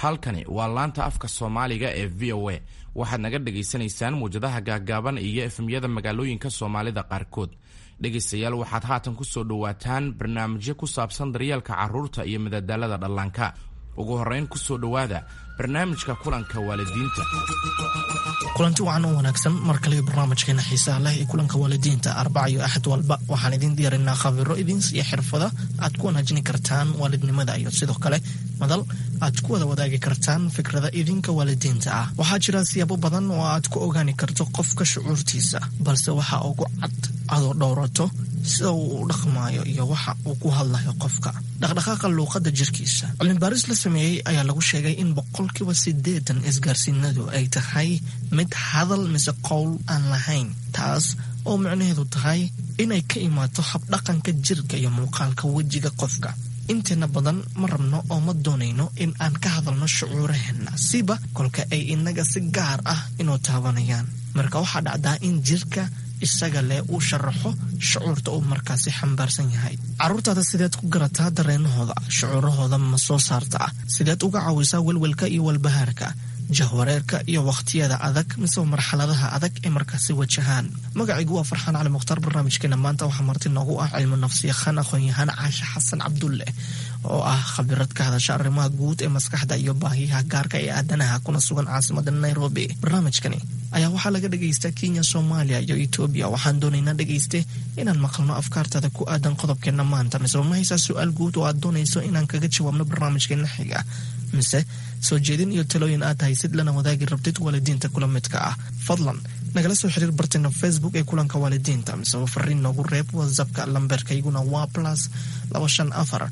halkani waa laanta afka Soomaaliga ee VOA. waxaad naga dhageysanaysaan muujadaha gaagaaban iyo efemyada magaalooyinka Soomaalida qaarkood. dhegeystayaal, waxaad haatan ku soo dhawaataan barnaamijyo ku saabsan daryeelka carruurta iyo madadaalada dhallaanka. ugu horeyn ku soo dhawaada barnaamijka kulanka waalidiinta. kulanti wacan oo wanaagsan mar kale barnaamijkeena xiisaha leh ee kulanka waalidiinta Arbaca iyo Axad walba waxaan idin diyaarinaa khabiro idin iyo xirfado aad ku wanaajin kartaan waalidnimada iyo sidoo kale madal aad ku wada wadaagi kartaan fikrada idinka waalidiinta ah. waxaa jira siyaabo badan oo aad ku ogaani karto qofka shucuurtiisa, balse waxa ugu cad adoo dhowrato sida uu u dhaqmaayo iyo waxa uu ku hadlayo qofka. dhaqdhaqaaqa luuqadda jirkiisa. cilmi baaris la sameeyey ayaa lagu sheegay in 80% isgaarsiinadu ay tahay mid hadal mise qowl aan lahayn, taas oo micnaheedu tahay inay ka imaato habdhaqanka jirka iyo muuqaalka wejiga qofka. inteena badan ma rabno oo ma doonayno in aan ka hadalno shucuuraheena siba kolka ay inaga si gaar ah inuu taabanayaan. marka waxaa dhacdaa in jirka isaga lee uu sharaxo shucuurta uu markaasi xambaarsan yahay. carruurtaada sideed ku garataa dareenahooda, shucuurahooda ma soo saartaa? sideed uga caawisaa welwelka iyo walbahaarka, jahwareerka iyo waqtiyada adag mise marxaladaha adag ee markaasi wajahaan? magacaygu waa Farxaan Cali Mukhtaar. barnaamijkeena maanta waxaa marti noogu ah cilmi nafsiyaqaan aqoon-yahaan Caasha Xasan Cabdulle oo ah khabirad ka hadasha arrimaha guud ee maskaxda iyo baahiyaha gaarka ee aadanaha kuna sugan caasimada Nairobi. barnaamijkani ayaa waxaa laga dhagaystaa Kenya, Soomaaliya iyo Ethiopia. waxaan doonaynaa dhagayste inaan maqalno afkaartada ku aadan qodobkeena maanta, mise ma haysaa su-aal guud oo aad doonayso inaan kaga jawaabno barnaamijkeena xiga, mise soo jeedin iyo talooyin aad haysid lana wadaagi rabtid waalidiinta kula midka ah? fadlan nagala soo xiriir barteena Facebook ee kulanka waalidiinta, mise fariin noogu reeb WhatsAppka. lambarkayguna waa +254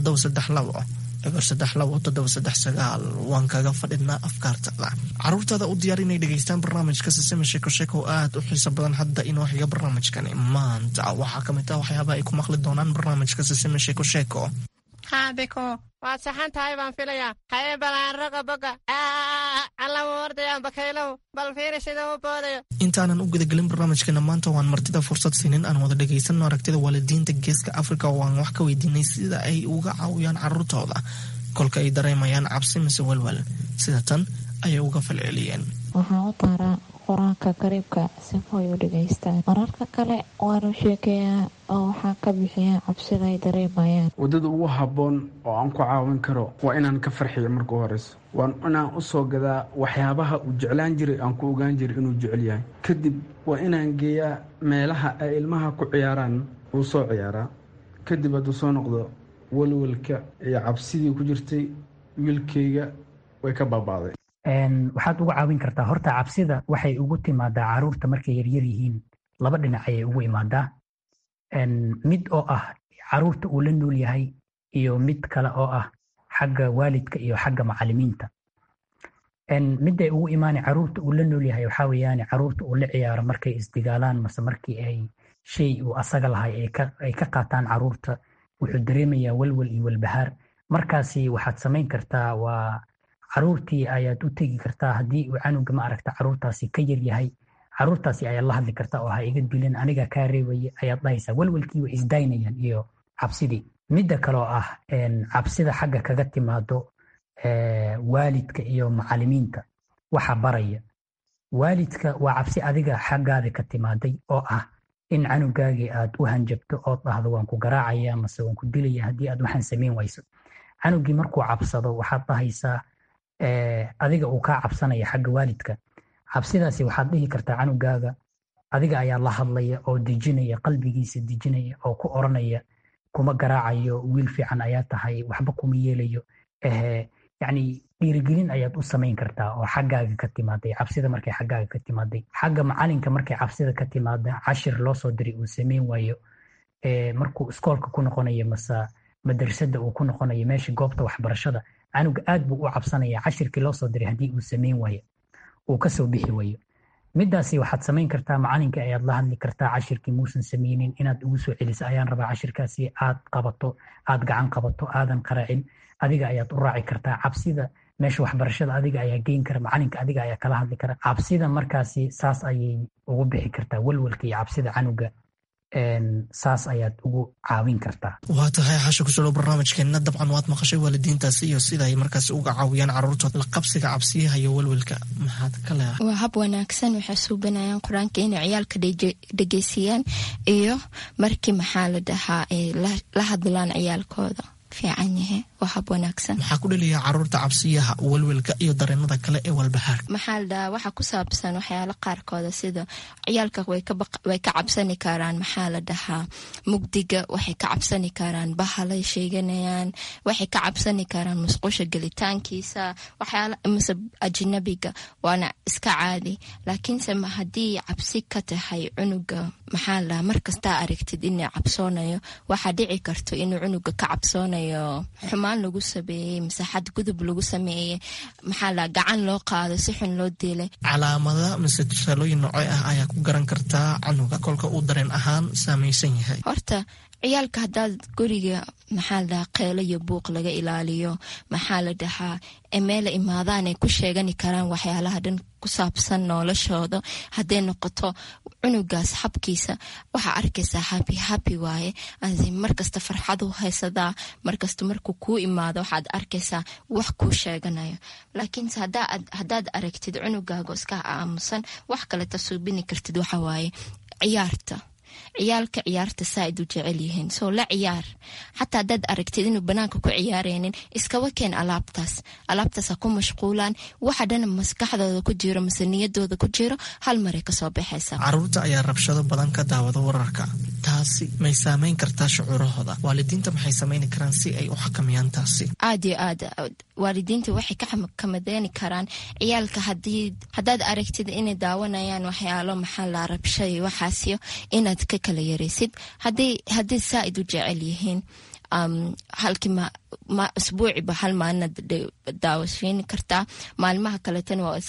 732 waan kaga fadhinaa afkaartada. carruurtaada u diyaar inay dhegaystaan barnaamijka Sisima Sheeko Sheeko oo aad u xiiso badan. hadda inoo xiga barnaamijkani maanta waxaa ka mid ah waxyaabaha ay ku maqli doonaan barnaamijka Sisima Sheeko Sheeko. haabeko waad saxan tahay baan filayaa. haye balaan raqa boga alla wardayaan bakaylow bal fiiri sida u boodayo. intaanan u gudagelin barnaamijkeena maanta waan martida fursad siinin aan wada dhagaysanno aragtida waalidiinta geeska Afrika oo aan wax ka weydiinay sida ay uga caawiyaan carruurtooda kolka ay dareemayaan cabsi mise walwal. sida tan ayay uga falceliyeen. waxaan u taaraa quraanka kariibka sifooy u dhagaystaan. mararka kale waanu sheekeeyaa oo waxaan ka bixiyaa cabsida ay dareemayaan. waddada ugu habboon oo aan ku caawin karo waa inaan ka farxiyo marka horeysa. waan inaan u soo gadaa waxyaabaha uu jeclaan jiray aan ku ogaan jiray inuu jecel yahay. kadib waa inaan geeyaa meelaha ay ilmaha ku ciyaaraan uu soo ciyaaraa. kadib hadduu soo noqdo walwalka iyo cabsidii ku jirtay wiilkayga way ka baabaaday. waxaad uga caawin kartaa horta cabsida waxay ugu timaadaa carruurta markay yaryar yihiin. laba dhinac ayay ugu imaadaa. mid oo ah carruurta uu la nool yahay iyo mid kale oo ah xagga waalidka iyo xagga macallimiinta. midday ugu imaanay carruurta uu la nool yahay waxaa weeyaan carruurta uu la ciyaaro markay isdigaalaan mase markii ay shay uu asaga lahay ay ka qaataan carruurta wuxuu dareemayaa walwal iyo walbahaar. markaasi waxaad samayn kartaa waa carruurtii ayaad u tegi kartaa. haddii uu canuga ma aragta carruurtaasi ka yar yahay, carruurtaasi ayaad la hadli kartaa oo ha iga dilin aniga kaa reebaya ayaad dhahaysaa. walwalkii way isdaynayaan iyo cabsidii. midda kaloo ah cabsida xagga kaga timaado waalidka iyo macallimiinta waxa baraya. waalidka waa cabsi adiga xaggaada ka timaaday oo ah in canugaagii aad u hanjabto ood dhahdo waan ku garaacaya mase waan ku dilaya haddii aad waxaan samayn wayso. canugii markuu cabsado waxaad dhahaysaa adiga uu kaa cabsanaya xagga waalidka. cabsidaasi waxaad dhihi kartaa canugaaga adiga ayaa la hadlaya oo dejinaya, qalbigiisa dejinaya oo ku oranaya kuma garaacayo, wiil fiican ayaa tahay, waxba kuma yeelayo. yacni dhiirigelin ayaad u samayn kartaa oo xaggaaga ka timaaday. cabsida markay xaggaaga ka timaaday. xagga macalinka markay cabsida ka timaada cashir loo soo diray uu samayn waayo, markuu iskoolka ku noqonayo mase madrasada uu ku noqonayo meesha goobta waxbarashada, canuga aad buu u cabsanaya cashirkii loo soo diray haddii uu samayn waayo, uu ka soo bixi waayo. midaasi waxaad samayn kartaa macalinka ayaad la hadli kartaa. cashirkii muusan samaynin inaad ugu soo celiso ayaan rabaa, cashirkaasi aad qabato, aad gacan qabato, aadan qaraacin. adiga ayaad u raaci kartaa. cabsida meesha waxbarashada adiga ayaa geyn kara, macalinka adiga ayaa kala hadli kara. cabsida markaasi saas ayay ugu bixi kartaa walwalka iyo cabsida canuga saas ayaad ugu caawin kartaa. waa tahay xasha ku soo barnaamijkeena dabcan waad maqashay waalidiintaasi iyo sida ay markaas uga caawiyaan carruurtooda la qabsiga cabsiyaha iyo walwalka maxaad ka leedahay? waa hab wanaagsan, waxay suubanayaan qur-aanka inay ciyaalka dhegeysiyaan iyo markii maxaa la dhahaa ay la hadlaan ciyaalkooda fiican yahay. waa hab wanaagsan. maxaa ku dhaliyaa carruurta cabsiyaha walwalka iyo dareenada kale ee walbahaar? maxaa la dhahaa waxa ku saabsan waxyaalo qaarkooda sida ciyaalka way ka cabsani karaan maxaa la dhahaa mugdiga, waxay ka cabsani karaan bahalay sheeganayaan, waxay ka cabsani karaan musqusha gelitaankiisa, waxyaalo mise ajnabiga, waana iska caadi. laakiinse haddii cabsi ka tahay cunuga maxaa la dhahaa markastaa aragtid inuu cabsoonayo, waxaa dhici karto inuu cunuga ka cabsoonayo xumaan lagu sameeyey mise xadgudub lagu sameeyey, maxaa la gacan loo qaado, si xun loo dilay. calaamada mise tusaalooyin noocee ah ayaa ku garan kartaa canuga kolka uu dareen ahaan saamaysan yahay? horta ciyaalka haddaad guriga maxaa la dhahaa qeelo iyo buuq laga ilaaliyo, maxaa la dhahaa meela imaadaan ay ku sheegani karaan waxyaalaha dhan ku saabsan noloshooda. hadday noqoto cunugaas habkiisa waxaa arkaysaa happy waaye, markasta farxad u haysadaa, markasta markuu kuu imaado waxaad arkaysaa wax kuu sheeganayo. laakiinse haddaad aragtid cunugaago iska aamusan, wax kaleta suubini kartid waxa waaye ciyaarta saaid u jecel yihiin, soo la ciyaar. xataa haddaad aragtid inuu banaanka ku ciyaaraynin, iskaba keen alaabtaas ha ku mashquulaan, waxa dhan maskaxdooda ku jiro mise niyadooda ku jiro hal maray kasoo baxaysa. carruurta ayaa rabshado badan ka daawada wararka, taasi may saamayn kartaa shucuurahooda? waalidiinta maxay samayni karaan si ay u xakamayaan taasi? aad iyo aad waalidiinta waxay ka xakamadeyni karaan ciyaalka haddaad aragtid inay daawanayaan waxyaalo maxaa la rabshay waxaasiyo inaad ka kala yaraysid. haddii saaid u jecel yihiin halkii isbuuciba hal maalina daawashiini kartaa, maalmaha kaletana waa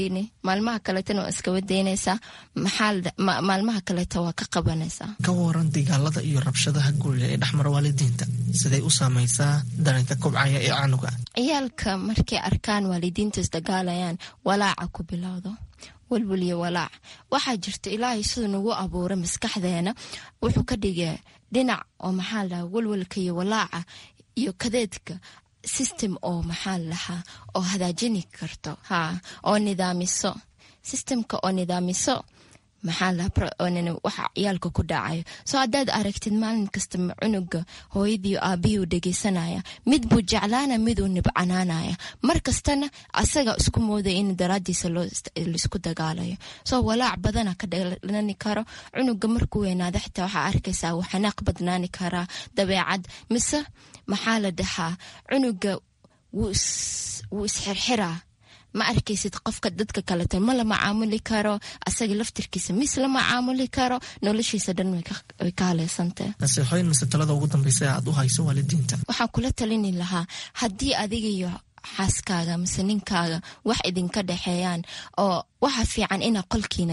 iskawa daynaysaa, maalmaha kaleta waa ka qabanaysaa. ka waran dagaalada iyo rabshadaha guriga ee dhexmara waalidiinta, siday u saamaysaa dareenka kobcaya ee canuga? ciyaalka markay arkaan waalidiinta isdagaalayaan, walaaca ku bilowdo, walwal iyo walaac. waxaa jirta ilaahay siduu nagu abuuray maskaxdeena wuxuu ka dhigay dhinac oo maxaa la dhahaa walwalka iyo walaaca iyo kadeedka system oo maxaa la dhahaa oo hagaajini karto oo nidaamiso systemka oo nidaamiso maxaa la waxa ciyaalka ku dhacayo. soo haddaad aragtid maalin kasta cunuga hooyadii aabihii u dhegeysanaya, mid buu jeclaana miduu nibcanaanaya, mar kastana asaga isku moodaya in daraadiisa laisku dagaalayo. soo walaac badana ka dhalani karo cunuga markuu weynaado. xitaa waxaa arkaysaa uu xanaaq badnaani karaa dabeecad, mise maxaa la dhahaa cunuga wuu isxirxiraa, ma arkaysid qofka dadka kaleta ma lama caamuli karo, asaga laftirkiisa mis lama caamuli karo, noloshiisa dhan way ka haleysantay. nasiixooyin mise talada ugu dambaysa aad u hayso waalidiinta? waxaan kula talini lahaa haddii adiga iyo xaaskaaga mise ninkaaga wax idinka dhexeeyaan, oo waxa fiican inaad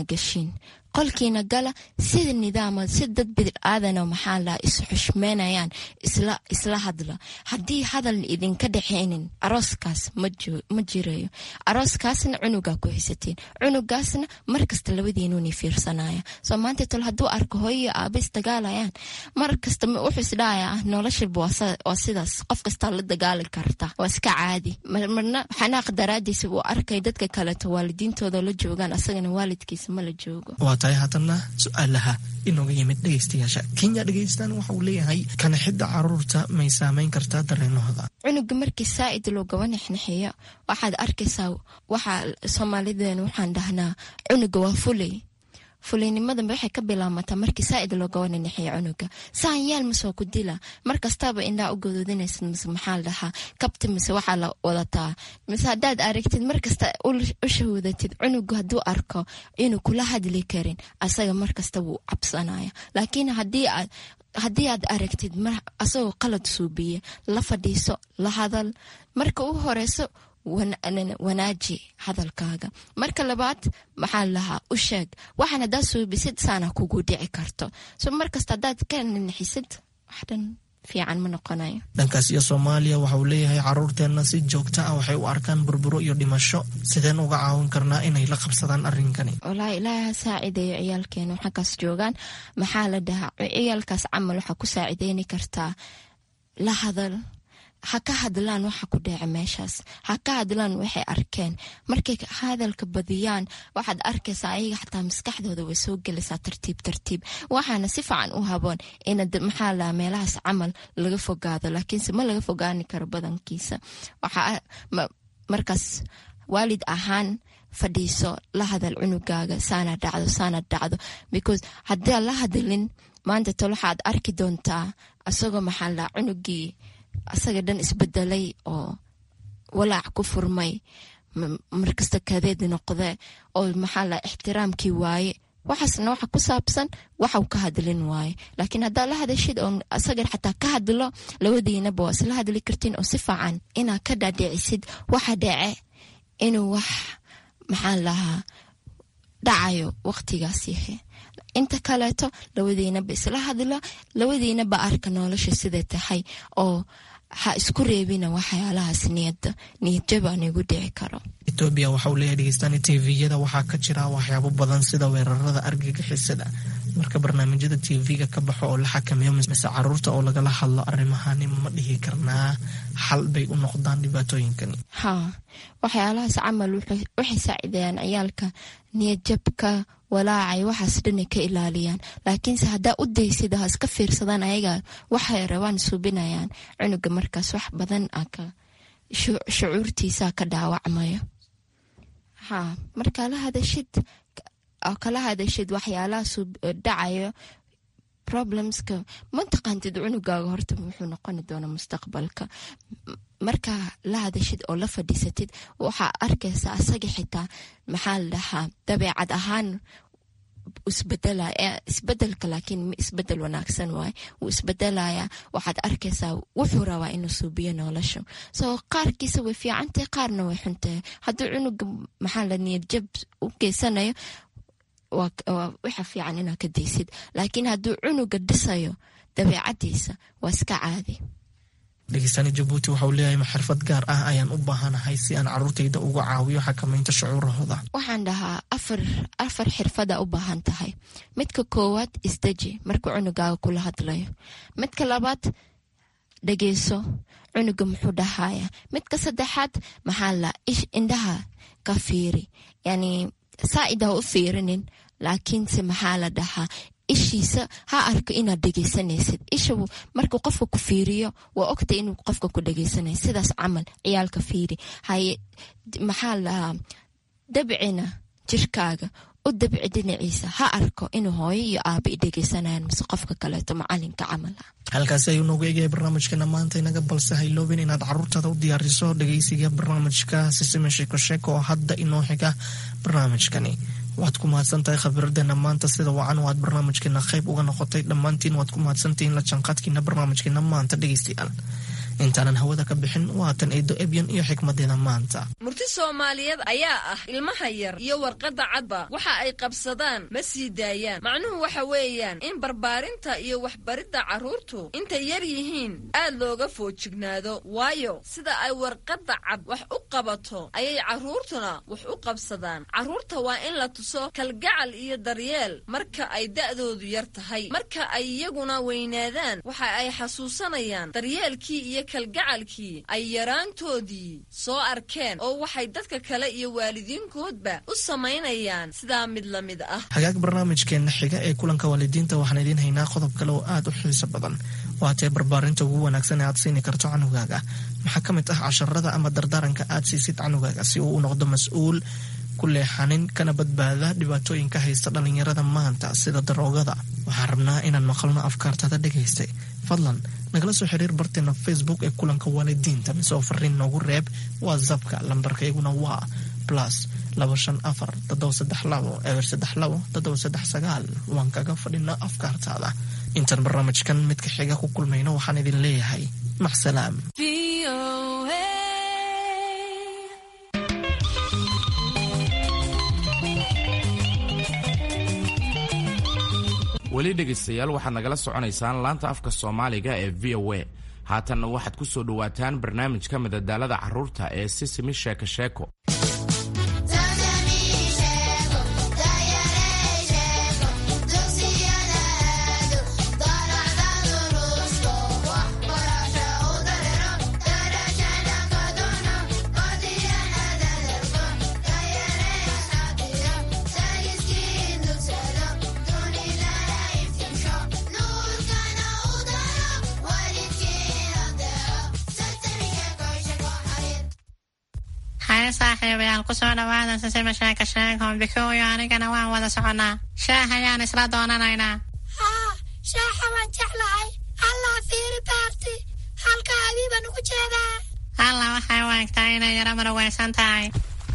qolkiina gala sida nidaama, si dad bidil aadano maxaa la isxushmeynayaan, isla hadla. haddii hadal idinka dhexeynin, arooskaas ma jirayo. arooskaasna cunugaa ku xisatiin, cunugaasna markasta labadiinuuni fiirsanaya. soo maanta tol hadduu arko hooyo iyo aaba isdagaalayaan, markasta wuxuu isdhahaya noloshaba waa sidaas, qof kastaa la dagaali karta, waa iska caadi. marna xanaaq daraadiisa uu arkay dadka kaleto waalidiintooda la joogaan, asagana waalidkiisa ma la joogo. tahay haddana su-aalaha inooga yimid dhegeystayaasha kenya. dhegeystaan waxa uu leeyahay kanaxidda caruurta may saamayn kartaa dareenahooda? cunuga markii saaid loogaba nexnexiyo waxaad arkaysaa, waxaa soomaalideena waxaan dhahnaa cunuga waa fulinimada waxay ka bilaamataa markii saaid loogaba nexnexiyo cunuga. saan yaal masoo ku dila, markastaba indhaa u gadoodinaysid mise maxaa la dhahaa kabti mise waxaa la wadataa, mise haddaad aragtid markasta u shahuudatid cunuga hadduu arko inuu kula hadli karin, asaga markasta wuu cabsanaya. laakiin haddii aad aragtid asagoo qalad suubiye, la fadhiiso, la hadal. marka u horeyso wanaaji hadalkaaga, marka labaad maxaa lahaa u sheeg waxaan haddaad suubisid saana kugu dhici karto. so markasta haddaad ka naxisid waxdhan fiican ma noqonayo. dhankaas iyo Soomaaliya waxa uu leeyahay caruurteena si joogto ah waxay u arkaan burburo iyo dhimasho, sideen uga caawin karnaa inay la qabsadaan arrinkani? Wallaahi ilaahay saacideeyo ciyaalkeena xaggaas joogaan. maxaa la dhahaa ciyaalkaas camal waxa ku saacideyni kartaa la hadal, ha ka hadlaan waxa ku dhaca meeshaas, ha ka hadlaan waxay arkeen. markay hadalka badiyaan waxaad arkaysaa ayaga xataa maskaxdooda way soo gelaysaa tartiib waxaana si fiican u haboon in maxaa la meelahaas camal laga fogaado, laakiinse ma laga fogaani karo badankiisa. waxa markaas waalid ahaan fadhiiso, la hadal cunugaaga saana dhacdo because haddii la hadalin maanta tolo waxaad arki doontaa asagoo maxaa la cunugii asaga dhan isbedelay oo walaac ku furmay, markasta kadeed noqde oo maxaa la ixtiraamkii waaye. waxaasna waxa ku saabsan waxa uu ka hadlin waaye. laakiin haddaa la hadashid oo asaga xataa ka hadlo, labadiinaba waa isla hadli kartiin oo si fiican inaad ka dhaadhicisid waxa dhace inuu wax maxaa lahaa dhacayo waqtigaas yahay. inta kaleeto labadiinaba isla hadlo, labadiinaba arka nolosha siday tahay oo ha isku reebina waxyaalahaas niyad-jab aan igu dhici karo. Ethiopia waxa uu leeyahay dhegeystaani TV-yada waxaa ka jira waxyaabo badan sida weerarada argagixisada. marka barnaamijyada TV-ga ka baxo oo la xakameeyo mise caruurta oo lagala hadlo arrimahani ma dhihi karnaa xal bay u noqdaan dhibaatooyinkani? waxyaalahaas camal waxay saacidayaan ciyaalka niyad-jabka, walaacay waxaas dhan ka ilaaliyaan. laakiinse haddaa u daysid ha iska fiirsadaan ayaga waxay rabaan suubinayaan, cunuga markaas wax badan shucuurtiisa ka dhaawacmayo. markaa kala hadashid waxyaalahaas dhacayo problemska mataqaantid cunugaaga horta wuxuu noqoni doonaa mustaqbalka. markaa la hadashid oo la fadhiisatid waxaa arkaysaa asaga xitaa maxaa la dhahaa dabeecad ahaan isbedelka, laakiin isbedel wanaagsan waaye, wuu isbedelaya. waxaad arkaysaa wuxuu rabaa inuu suubiyo nolosha. soo qaarkiisa way fiicantahay, qaarna way xuntahay. hadduu cunuga maxaa la niyad jab u geysanayo waxa fiican inaad ka daysid, laakiin hadduu cunuga dhisayo dabeecadiisa waa iska caadi. dhegeystaani Jabuuti waxa uu leeyahay xirfad gaar ah ayaan u baahanahay si aan caruurtayda uga caawiyo xakamaynta shucuurahooda. waxaan dhahaa afar xirfada u baahan tahay. midka koowaad isdeji markuu cunugaaga kula hadlayo. midka labaad dhageyso cunuga muxuu dhahaya. midka saddexaad maxaa la indhaha ka fiiri, yani saa'ida u fiirinin, laakiinse maxaa la dhahaa ishiisa ha arko inaad dhegeysanaysid. isha markuu qofka ku fiiriyo waa ogtay inuu qofka ku dhegeysanay. sidaas camal ciyaalka fiiri. maxaa lahaa dabcina jirkaaga u dabci dhinaciisa, ha arko inuu hooyo iyo aaba i dhegeysanayaan mise qofka kaleeto macalinka camal ah. halkaasi ayuu noogu eegaya barnaamijkeena maanta inaga, balse hayloobin inaad caruurtaada u diyaariso dhegeysiga barnaamijka Sisime Sheeko Sheeko oo hadda inoo xiga barnaamijkani. waad ku mahadsantahay khabiradeenna maanta sida wacan oo aad barnaamijkeena qayb uga noqotay. dhammaantiin waad ku mahadsantihiin la jaanqaadkiina barnaamijkeena maanta dhegeystayaal. intaanan hawada ka bixin waatan Eedo Ebyan iyo xikmadeena maanta. murti Soomaaliyeed ayaa ah ilmaha yar iyo warqadda cadba waxa ay qabsadaan ma sii daayaan. macnuhu waxa weeyaan in barbaarinta iyo waxbaridda carruurtu intay yar yihiin aad looga foojignaado, waayo sida ay warqadda cad wax u qabato ayay carruurtuna wax u qabsadaan. carruurta waa in la tuso kalgacal iyo daryeel marka ay da'doodu yar tahay. marka ay iyaguna weynaadaan waxa ay xasuusanayaan daryeelkii iyo kalgacalkii ay yaraantoodii soo arkeen oo waxay dadka kale iyo waalidiinkoodba u samaynayaan sidaa mid la mid ah. hagaag barnaamijkeena xiga ee kulanka waalidiinta waxaan idiin haynaa qodob kale oo aad u xiiso badan. waatee barbaarinta ugu wanaagsan ee aad siini karto canugaaga. maxaa ka mid ah casharada ama dardaaranka aad siisid canugaaga si uu u noqdo mas-uul ku leexanin kana badbaada dhibaatooyinka haysta dhalinyarada maanta sida daroogada? waxaan rabnaa inaan maqalno afkaartada dhegaystay. fadlan nagala soo xiriir barteena Facebook ee kulanka waalidiinta mise oo fariin noogu reeb WhatsAppka. lambarkayguna waa +25432 waan kaga fadhinaa afkaartaada. intaan barnaamijkan midka xiga ku kulmayno waxaan idin leeyahay maxsalaam. weli dhegaystayaal waxaad nagala soconaysaan laanta afka soomaaliga ee v o a haatanna waxaad ku soo dhowaataan barnaamijka madadaalada carruurta ee sisimi sheeko sheeko. saaxiibayaal ku soo dhawaada sisimi sheeko sheeko. Bikooyo anigana waan wada soconaa. Shaah ayaan isla doonanaynaa. shaaha waan jeclahay. allah fiiri baarti halka adiibaan ugu jeedaa. allah waxay u egtaa inay yara marweysan tahay.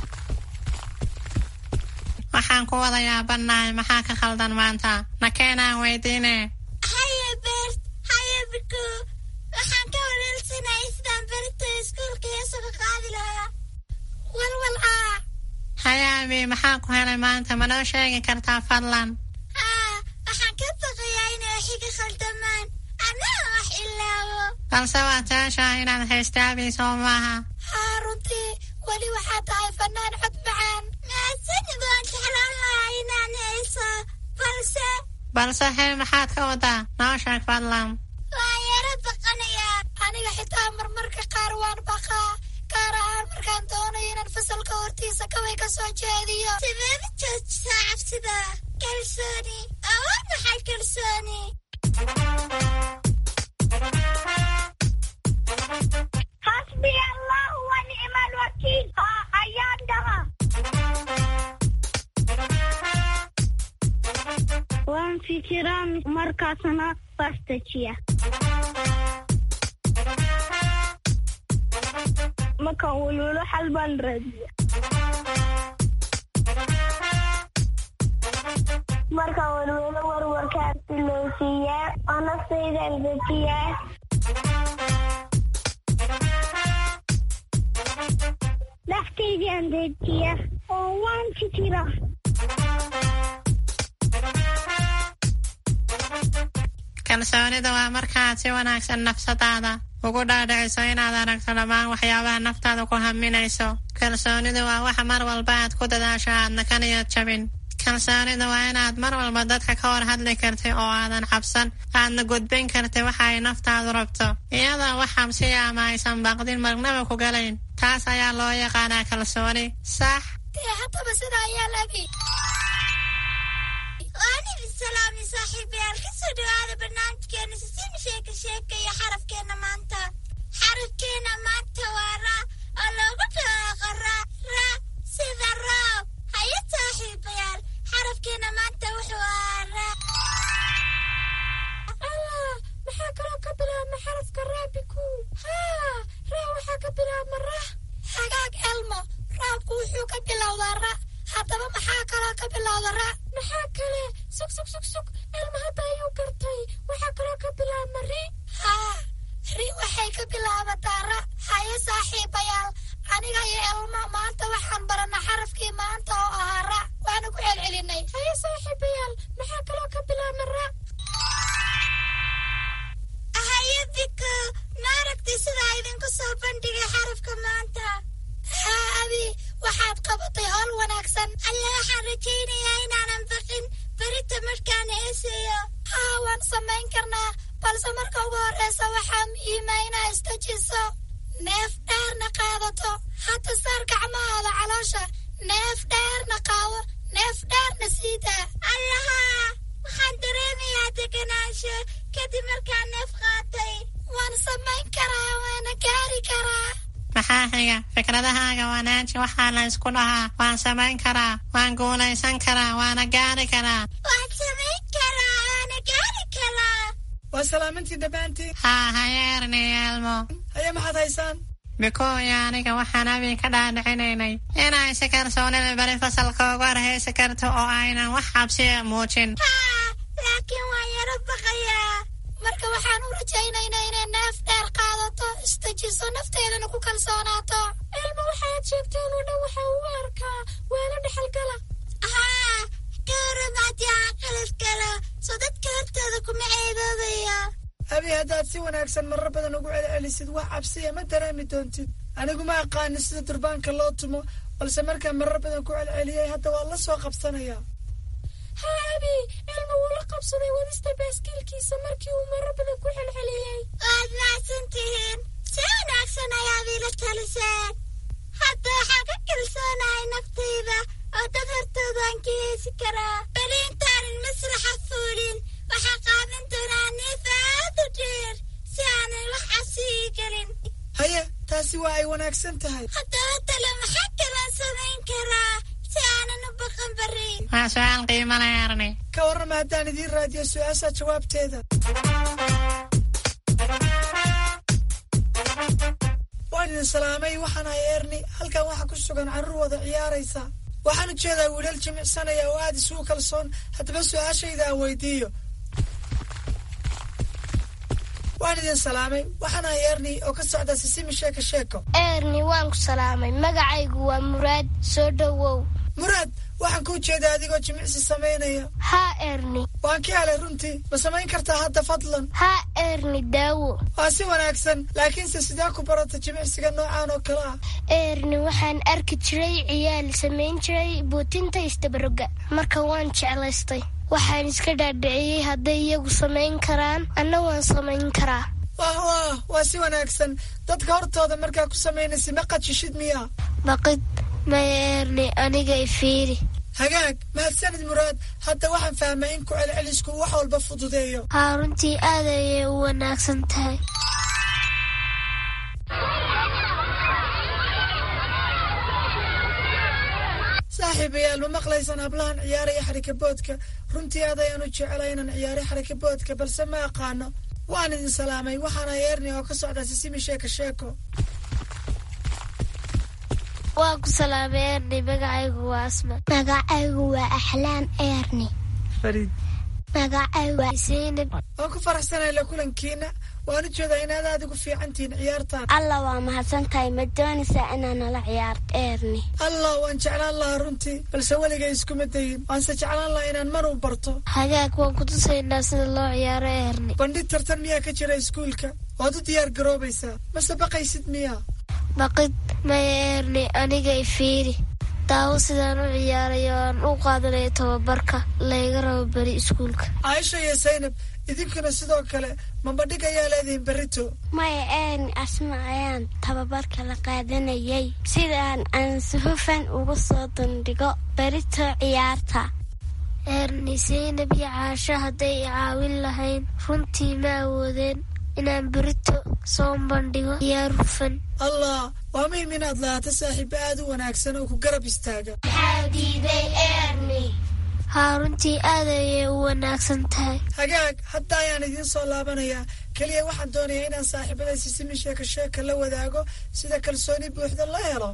waxaan ku wada yaabanahay maxaa ka khaldan maanta. nakeenaan weydiine. haye beert haye biko waxaan ka wareersanay sidaan berita iskuulka isuga qaadi lahaa. walwal hayaabi maxaa ku helay maanta ma noo sheegi kartaa fadlan. waxaan ka baqayaa inay waxiga khaldamaan anaa wax ilaawo. balse waa taashaa inaad haystaabiso maaha. runtii weli waxaa tahay fanaan cod macaan. maasanid waan jeclaan lahaa inaan hayso balse hee maxaad ka wadaa noo sheeg fadlan. waan yara baqanayaa aniga xitaa marmarka qaar waan baqaa gaar ahaan markaan doonayo inaan fasalka hortiisa kaway ka soo jeediyo. sideed joojisaa cabsida kalsooni awood maxay kalsooni. xasbi allah wa nicma alwakiil. ayaan dhaha waan fikiraa markaasna bastajiya. markaan walwalo xal baan raadiya. markaan walwalo warwarkaan silowsiiyaa oo naftaydan dejiyaa. naftaydan dejiya oo waan fikira. kalsoonida waa markaad si wanaagsan nafsadaada ugu dhaadhiciso inaad aragto dhammaan waxyaabaha naftaada ku haminayso. kalsoonidu waa waxa mar walba aad ku dadaasho aadna ka niyad jabin. kalsoonidu waa inaad mar walba dadka ka hor hadli kartay oo aadan cabsan aadna gudbin kartay waxa ay naftaadu rabto iyadoo wax xabsiya ama aysan baqdin marnaba ku galayn. taas ayaa loo yaqaanaa kalsooni. sax haddaba sida ayaa labi. waanidi salaami saaxiibayaal kasoo dhawaada barnaamijkeena sisimi sheeko sheeko iyo xarafkeena maanta. xarafkeena maanta waa ra oo loogu dhawaaqo ra sida roob. haye saaxiibayaal xarafkeena maanta wuxuu ahaa ra. maxaa kaloo ka bilaabma xarafka raabiku. ra waxaa ka bilaabma ra. hagaag elmo raabku wuxuu ka bilowdaa ra. haddaba maxaa kaloo ka bilowda ra. maxaa kale sug elmo hadda ayuu gartay. waxaa kaloo ka bilaabma ri. ri waxay ka bilaabataa ra. haye saaxiibayaal aniga iyo elmo maanta waxaan baranaa xarafkii maanta oo ahaa ra. waana ku celcelinay. haye saaxiibayaal maxaa kaloo ka bilaabma ra. haye biko maaragtay sidaa idinku soo bandhigay xarafka maanta. abi waxaad qabatay howl wanaagsan. alle waxaan rajaynayaa inaanan baqin berita markaan heeseeyo. waan samayn karnaa balse marka ugu horreysa waxaa muhiima inaa istajiso. neef dheerna qaadato. hadda saar gacmahaada caloosha. neef dheerna qaado. neef dheerna siidaa. allaha waxaan dareemayaa deganaansho kadib markaan neef qaatay. waan samayn karaa waana gaari karaa. maxaa xiga fikradahaaga wanaaji. waxaa la isku dhahaa waan samayn karaa waan guulaysan karaa waana gaari karaa. waan samayn karaa waana gaari karaa. waa salaamantii dhammaantiin. hayeerni elmo. haye maxaad haysaan. bikooyo aniga waxaan abi ka dhaadhicinaynay inay si kalsoonida bari fasalka uga horhaysi karto oo aynan wax xabsiya muujin. laakiin waan yaro baqayaa. marka waxaan u rajaynaynaa inay neef dheer qaadato istajiso nafteedana ku kalsoonaato. elmo waxaad sheegteen oo dhan waxa uu arkaa waana dhexalgala. ka waramaadii aan qalad galo soo dadka naftaada kuma ceedoodaya. abi haddaad si wanaagsan marar badan ugu celcelisid wax cabsiya ma dareemi doontid. anigu ma aqaanin sida durbaanka loo tumo, balse markaan marar badan ku celceliyey hadda waa la soo qabsanayaa. haa abi, ilma wuu la qabsaday wadista baaskiilkiisa markii uu marar badan ku celceliyey. waad mahadsan tihiin, si wanaagsan ayaad iila taliseen. hadda waxaan ka kalsoonahay naftayda oo dad hortoodaan ka heesi karaa. bali intaanan masraxa fuulin waxaa qaadan doonaa neef aad u dheer si aanay wax casii gelin. haye taasi waa ay wanaagsan tahay. haddaba tale maxaa kalaan samayn karaa si aanan u baqan barin? waa su-aal qiimo leh Erni. ka warrama haddaan idiin raadiyo su-aasha jawaabteeda. waan idin salaamay, waxaan ahay Erni. halkan waxaa ku sugan carruur wada ciyaaraysa. waxaan ujeedaa wiilal jimicsanaya oo aad isugu kalsoon. haddaba su-aashayda aan weydiiyo. waan idin salaamay, waxaan ahay Erni oo ka socda Sisimi Sheeko Sheeko. Erni, waan ku salaamay. magacaygu waa Muraad. soo dhowow. muraad, waxaan kuu jeedaa adigoo jimicsi samaynaya. haa Erni. waan ka helay runtii. ma samayn kartaa hadda fadlan? haa Erni, daawo. waa si wanaagsan, laakiinse sidee ku barata jimicsiga noocaan oo kale ah? Erni, waxaan arki jiray ciyaal samayn jiray buutinta istabaroga, marka waan jeclaystay. waxaan iska dhaadhiciyey hadday iyagu samayn karaan anna waan samayn karaa. waa si wanaagsan. dadka hortooda markaa ku samaynaysa ma qajishid miyaa? baqid maya Erni, aniga ifiiri. hagaag, mahadsanid muraad. hadda waxaan fahmay in ku celcelisku wax walba fududeeyo. haa, runtii aad ayay u wanaagsan tahay. saaxiibayaal, ma maqlaysaan hablahan ciyaaraya xarikaboodka? runtii aad ayaan u jeclay inaan ciyaaray xarikaboodka, balse ma aqaano. waan idin salaamay, waxaan ahay Erni oo ka socda Sisimi Sheeko Sheeko. waan ku salaamay Erni, magacaygu waa Asma. magacaygu waa Axlaan Erni. Fariid. magacaygu waa Zaynab. waan ku faraxsanahay la kulankiina. waan u jeedaa inaad aad ugu fiicantihiin ciyaartaan. allah waa mahadsantahay. ma doonaysaa inaan nala ciyaarto Erni? allah, waan jeclaan lahaa runtii, balse weligay iskuma dayin. waanse jeclaan lahaa inaan mar u barto. hagaag, waan ku tusaynaa sida loo ciyaaro Erni. bandhig tartan miyaa ka jira iskuulka? waad u diyaar garoobaysaa mase baqaysid miyaa? baqid maya Erni, aniga ifiiri. daawo sidaan u ciyaarayo aan u qaadanayo tababarka layga rabo beri iskuulka. caaisha iyo Zaynab, idinkuna sidoo kale ma bandhig ayaa leedihiin berito? maya Erni, Asma ayaan tababarka la qaadanayay sidaan aan si hufan ugu soo bandhigo berito ciyaarta. Erni, Zaynab iyo Caasho hadday i caawin lahayn runtii ma awoodeen inaan berito soo bandhigo ciyaar hufan. allah, waa muhiim inaad lahaato saaxiibo aad u wanaagsan oo ku garab istaaga. maxaa diiday Erni? haa, runtii aad ayay u wanaagsan tahay. hagaag, hadda ayaan idiin soo laabanayaa. keliya waxaan doonayaa inaan saaxiibada Sisimi Sheeko Sheeko la wadaago sida kalsooni buuxda la helo.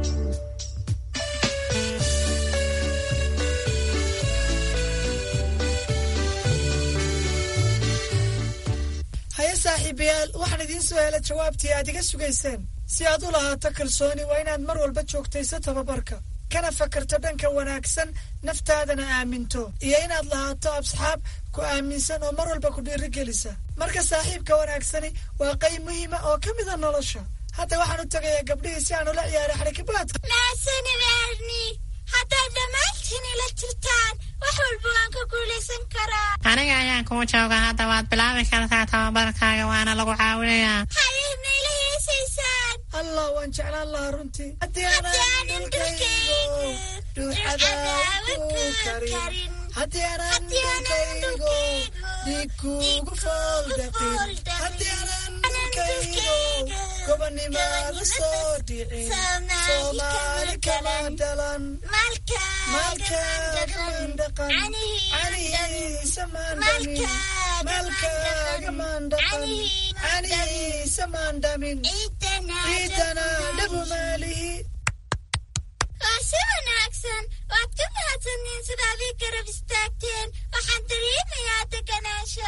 haye saaxiibayaal, waxaan idiin soo helay jawaabtii aad iga sugayseen. si aad u lahaato kalsooni waa inaad mar walba joogtayso tababarka, kana fakarto dhanka wanaagsan, naftaadana aaminto, iyo inaad lahaato asxaab ku aaminsan oo mar walba ku dhiirigelisa. marka saaxiibka wanaagsani waa qayb muhiima oo ka mida nolosha. hadda waxaan u tagayaa gabdhihii si aan ula ciyaaray xarikabaadka. mahadsanid Erni. haddaad dhammaantiin ila jirtaan wax walba waan ka guulaysan karaa. aniga ayaan kuu jooga. hadda waad bilaabi kartaa tababarkaaga, waana lagu caawinayaa. haye mayla heesaysaan? allah, waan jeclaan lahaa runtii. haddii aanan dhulkaygo dhuuxadaadu karin, haddii aanan dhulkaygo dhiig kuugu fooldhaqin, haddii aanan dhulkaygo gobonnimaada soo dhicin, soomaali kama dhalan, maalkaaga mandhaqan, canihiisa maandhamin, maalkaaga maandhaqan, canihiisa maandhamin, ciidana dhabu maalihi. waa si wanaagsan. waad ka mahadsantiin sidaad ii garab istaagteen. waxaan dareemayaa deganaansho.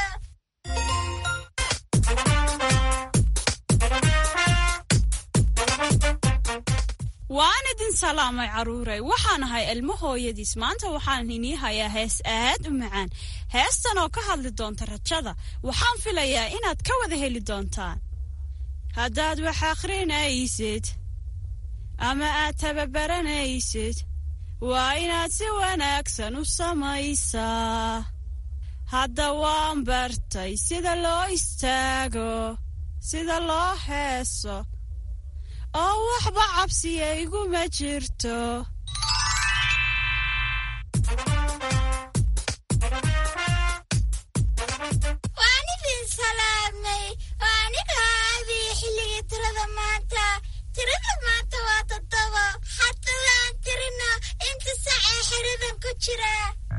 waan idin salaamay caruuray, waxaan ahay ilmo hooyadiis. Maanta waxaan inii hayaa hees aad u macaan. Heestan oo ka hadli doonta rajada. Waxaan filayaa inaad ka wada heli doontaan. Haddaad wax akhrinaysid ama aad tababaranaysid, waa inaad si wanaagsan u samaysaa. Hadda waan bartay sida loo istaago, sida loo heeso, oo waxba cabsiya iguma jirto. waan idin salaamay, waa aniga Abi. xilligii tirada maanta waa 7. haddaan tirino inta sac ee xiridan ku jira.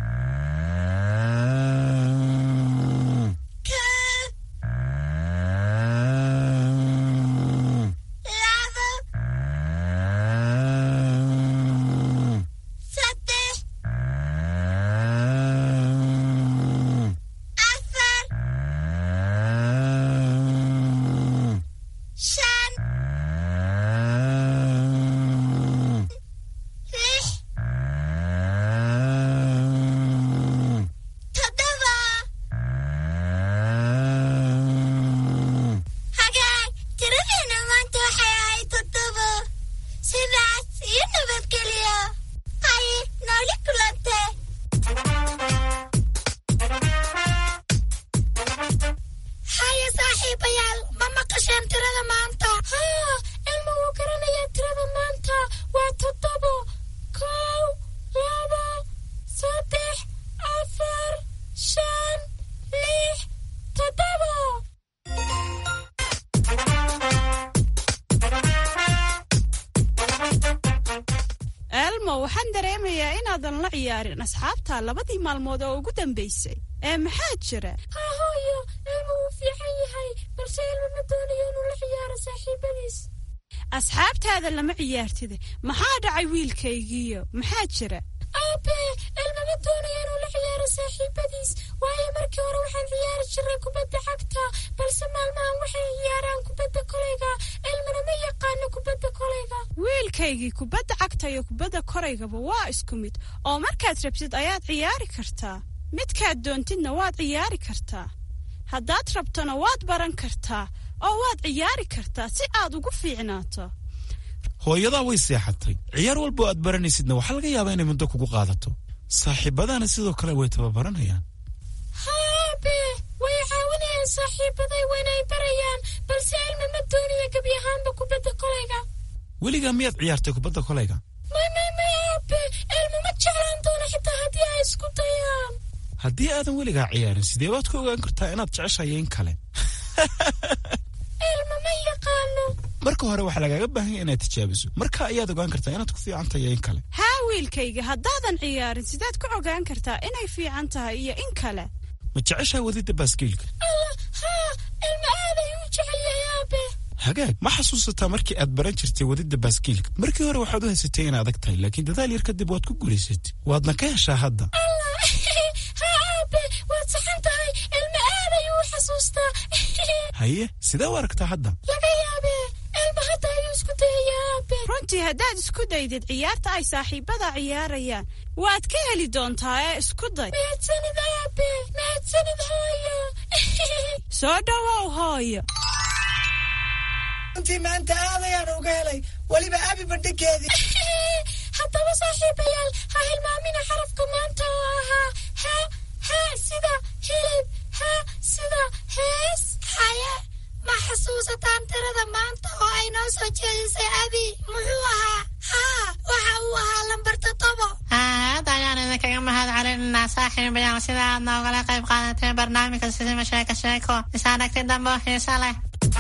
waxaan dareemayaa inaadan la ciyaarin asxaabta 2 maalmood oo ugu dambeysay. Maxaa jira? hooyo, ilmu wuu fiican yahay, balse ilmu ma doonayo inuu la ciyaaro saaxiibadiis. Asxaabtaada lama ciyaartid. Maxaa dhacay wiilkaygiiyo? Maxaa jira? aabe, ilmu ma doonayo inuu la ciyaaro saaxiibadiis, waayo markii hore waxaan ciyaari jiray kubadda cagta, balse maalmahan waxay ciyaaraan kubadda kolayga. ilmuna ma yaqaano kubadda kolayga. wiilkaygii kubadda cagta iyo kubadda koraygaba waa isku mid, oo markaad rabtid ayaad ciyaari kartaa. midkaad doontidna waad ciyaari kartaa. haddaad rabtona waad baran kartaa oo waad ciyaari kartaa si aad ugu fiicnaato. hooyadaa way seexatay. ciyaar walba aad baranaysidna waxaa laga yaabaa inay muddo kugu qaadato. saaxiibadana sidoo kale way tababaranayaan. haabe, way caawinayaan saaxiibaday waynay barayaan, balse ilma ma doonaya gebi ahaanba kubadda kolayga. weligaa miyaad ciyaartay kubadda kolayga? may aabe, ilma ma jeclaan doona xitaa haddii ay isku dayaan. haddii aadan weligaa ciyaarin sidee baad ku ogaan kartaa inaad jeceshahay in kale? ilma ma yaqaano. marka hore waxaa lagaaga baahan yahay inaad tijaabiso, marka ayaad ogaan kartaa inaad ku fiican tahay in kale. haa wiilkayga, haddaadan ciyaarin sidaad ku ogaan kartaa inay fiican tahay iyo in kale? ma jeceshahay wadida baaskiilka? haa, ilma aad ayuu u jecel yahay aabe. hagaag, ma xasuusataa markii aad baran jirtay wadida baaskiilka? markii hore waxaad u haysatay in adag tahay, laakiin dadaal yar kadib waad ku guulaysatay, waadna ka heshaa hadda. haa aabe, waad saxan tahay, ilma aad ayuu u xasuustaa. haye, sidee u aragtaa hadda? laga yaabee, ilma hadda ayuu isku dayayaa aabe. runtii haddaad isku daydid ciyaarta ay saaxiibada ciyaarayaan waad ka heli doontaa. isku day. mahadsanid aabe, mahadsanid hooyo. soo dhawow hooyo. runtii maanta aad ayaan uga helay, weliba abi bandhigeedii. haddaba saaxiibayaal, ha hilmaamina xarafka maanta oo ahaa ha sida hilib, ha sida hees. haye, ma xasuusataan tirada maanta oo ay noo soo jeedisay abi? muxuu ahaa? haa, waxa uu ahaa lambar 7. aad ayaan idinkaga mahad celinaa saaxiibayaal sida aad noogala qayb qaadateen barnaamijka Sisima Sheeko. is aragti dambe oo xiiso leh.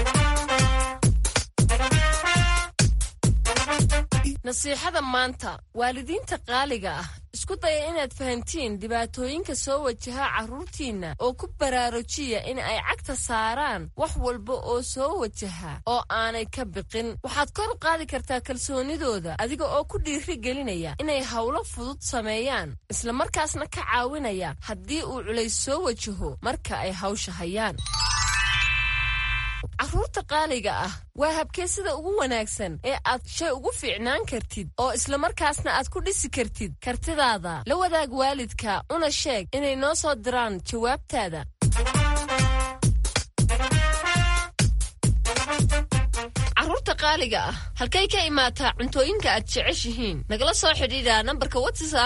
nasiixada maanta, waalidiinta qaaliga ah, isku daya inaad fahantiin dhibaatooyinka soo wajaha carruurtiinna oo ku baraarujiya in ay cagta saaraan wax walba oo soo wajaha oo aanay ka biqin. waxaad kor u qaadi kartaa kalsoonidooda adiga oo ku dhiiri gelinaya inay hawlo fudud sameeyaan, isla markaasna ka caawinaya haddii uu culays soo wajaho marka ay hawsha hayaan. carruurta qaaliga ah waa habkee sida ugu wanaagsan ee aad shay ugu fiicnaan kartid oo islamarkaasna aad ku dhisi kartid kartidaada. La wadaag waalidka una sheeg inay noo soo diraan jawaabtaada. carruurta qaaliga ah halkay ka imaataa cuntooyinka aad jeceshihiin? nagala soo xidhiidha nambarka WhatsApp